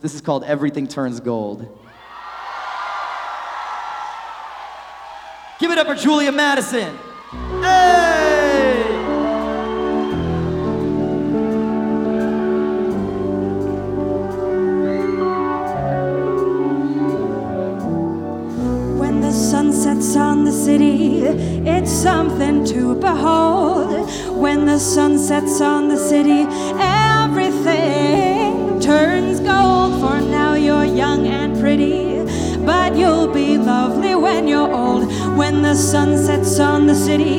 This is called Everything Turns Gold. Give it up for Julia Madison. Hey! When the sun sets on the city, it's something to behold. When the sun sets on the city, everything turns gold. For now you're young and pretty, but you'll be lovely when you're old. When the sun sets on the city,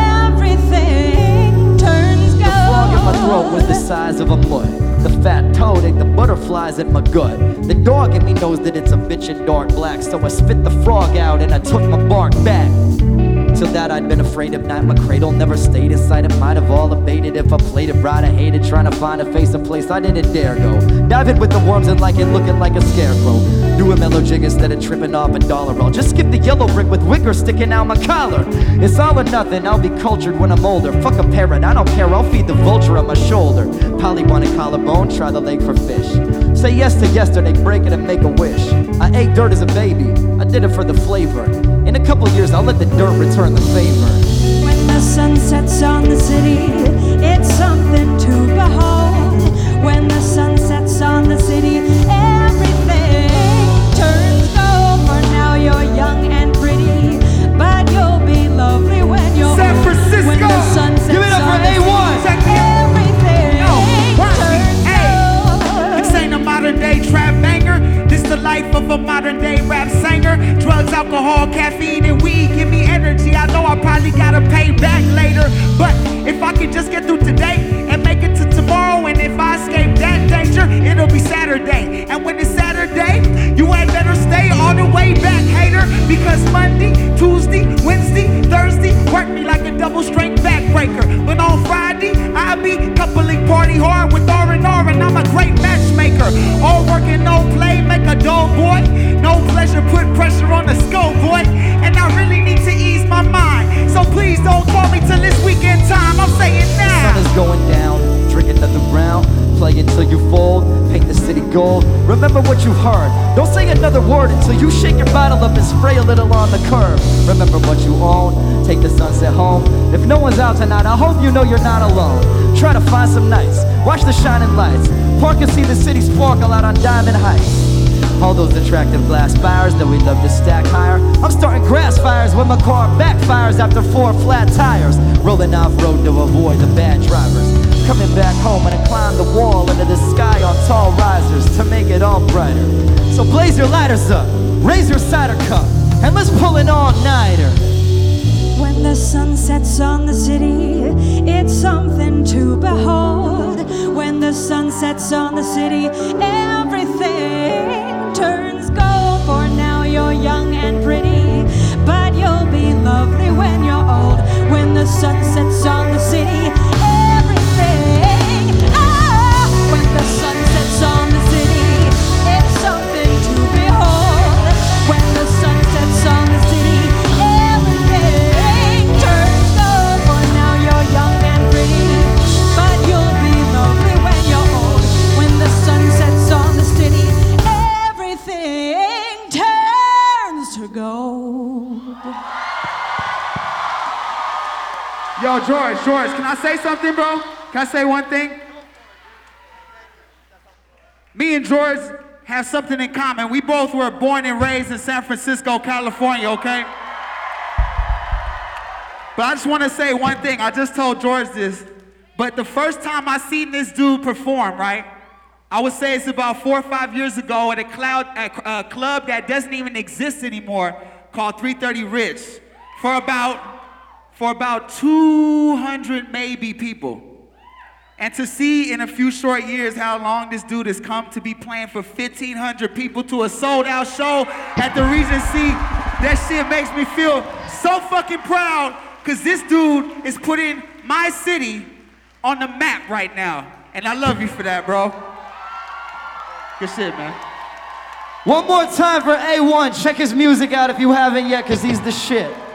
everything turns gold. The frog in my throat was the size of a foot. The fat toad ate the butterflies in my gut. The dog in me knows that it's a bitch in dark black, so I spit the frog out and I took my bark back. Till that I'd been afraid of night. My cradle never stayed inside. It might have all abated if I played it right. I hated trying to find a face, a place I didn't dare go. Diving with the worms and like it looking like a scarecrow. Do a mellow jig instead of tripping off a dollar roll. Just skip the yellow brick with wicker sticking out my collar. It's all or nothing, I'll be cultured when I'm older. Fuck a parrot, I don't care, I'll feed the vulture on my shoulder. Polly wanted collarbone, try the leg for fish. Say yes to yesterday, break it and make a wish. I ate dirt as a baby, I did it for the flavor. In a couple years, I'll let the dirt return the favor. When the sun sets on the city, it's something to behold. When the sun sets on the city, everything turns gold. For now you're young and pretty, but you'll be lovely when you're San old. Francisco, when the sun sets give it up for on the A1. city, everything turns gold. This ain't a modern day trap banger. This the life of a modern day rap singer. Drugs, alcohol, caffeine, and weed give me energy. I know I probably gotta pay back later, but if I can just get through today and make it to tomorrow, and if I escape that danger, it'll be Saturday. And when it's Saturday, you had better stay all the way back, hater, because Monday, Tuesday, Wednesday, Thursday work me like a double strength backbreaker. But on Friday, I'll be coupling party hard with R&R, and I'm a great matchmaker. All work and no play make a dull boy. No pleasure, put pressure on the skull, boy. And I really need to ease my mind, so please don't call me till this weekend time. I'm saying now. Sun is going down, drink another round. Play until you fold, paint the city gold. Remember what you heard, don't say another word until you shake your bottle up and spray a little on the curb. Remember what you own, take the sunset home. If no one's out tonight, I hope you know you're not alone. Try to find some nights, watch the shining lights. Park and see the city sparkle out on Diamond Heights. All those attractive glass spires that we love to stack higher. I'm starting grass fires when my car backfires after 4 flat tires. Rolling off-road to avoid the bad drivers. Coming back home and I climb the wall into the sky on tall risers to make it all brighter. So blaze your lighters up, raise your cider cup, and let's pull an all-nighter. When the sun sets on the city, it's something to behold. When the sun sets on the city, everything turns gold. For now you're young and pretty, but you'll be lovely when you're old. When the sun sets on the city, everything, when the sun sets on the city, it's something to behold. When the sun sets on the city, everything turns gold. For now you're young and pretty, but you'll be lovely when you're old. When the sun sets on the city, everything turns to gold. Yo, George, can I say something, bro? Can I say one thing? Me and George have something in common. We both were born and raised in San Francisco, California, okay? But I just want to say one thing. I just told George this, but the first time I seen this dude perform, right? I would say it's about 4 or 5 years ago at a club that doesn't even exist anymore called 330 Rich for about 200 maybe people. And to see in a few short years how long this dude has come to be playing for 1,500 people to a sold-out show at the Regency, that shit makes me feel so fucking proud, because this dude is putting my city on the map right now. And I love you for that, bro. Good shit, man. One more time for A1. Check his music out if you haven't yet, because he's the shit.